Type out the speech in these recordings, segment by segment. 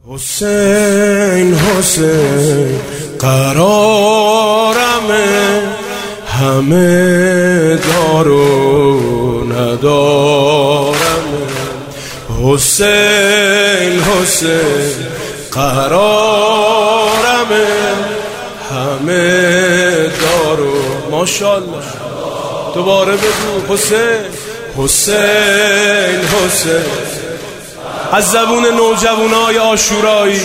حسین حسین قرارمه، همه دارو ندارمه. حسین حسین قرارمه، همه دارو. ماشاءالله دوباره بگو حسین حسین حسین. از زبون نوجوانای عاشورایی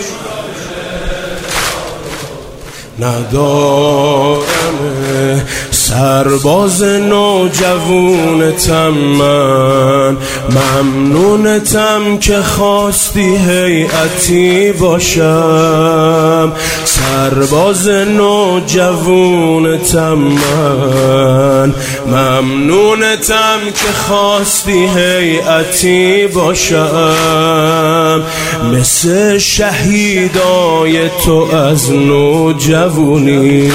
ندارم، سرباز نوجوانتم من، ممنونتم که خواستی هیئتی باشم. سرباز نوجوانتم من، ممنونتم که خواستی هیئتی باشم. مثل شهیدای تو از نوجوانی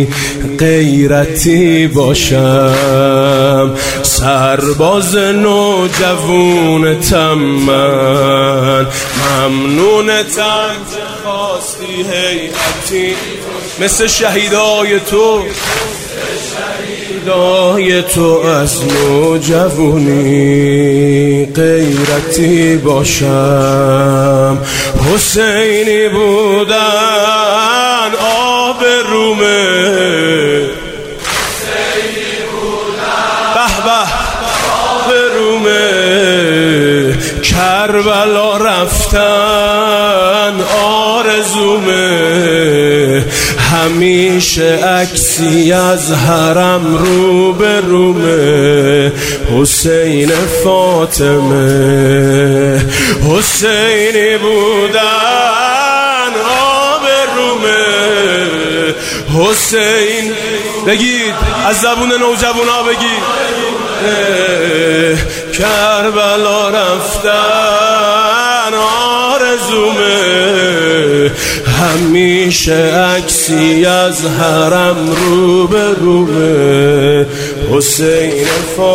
غیرتی باشم. سرباز نوجوانتم من، ممنونتم که خواستی هیئتی. مثل شهیدای تو، شهیدای تو از نوجوانی غیرتی باشم. حسینی بودن آب رومه، حسینی بودن به به آب رومه. کربلا رفتن آرزومه، همیشه عکسی از حرم رو به رومه. حسین فاطمه حسینی بودن آب رومه. حسین بگید از زبون نوجوانا بگید. کربلا رفتن آرزومه، همیشه عکسی از حرم رو به رومه. حسین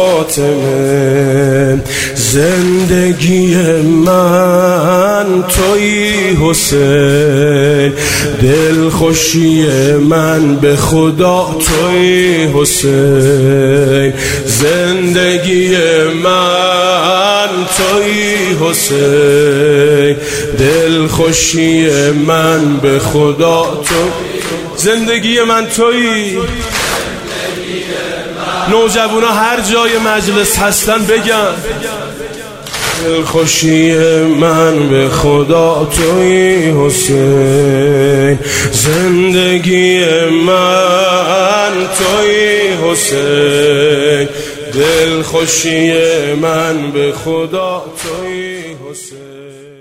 فاطمه زندگی من تویی حسین، دلخوشی من به خدا تویی حسین. زندگی من تویی حسین، دلخوشی من به خدا تو. زندگی من تویی. نوجوانا هر جای مجلس هستن بگن دلخوشی من به خدا تویی حسین. زندگی من تویی حسین، دلخوشی من به خدا تویی حسین.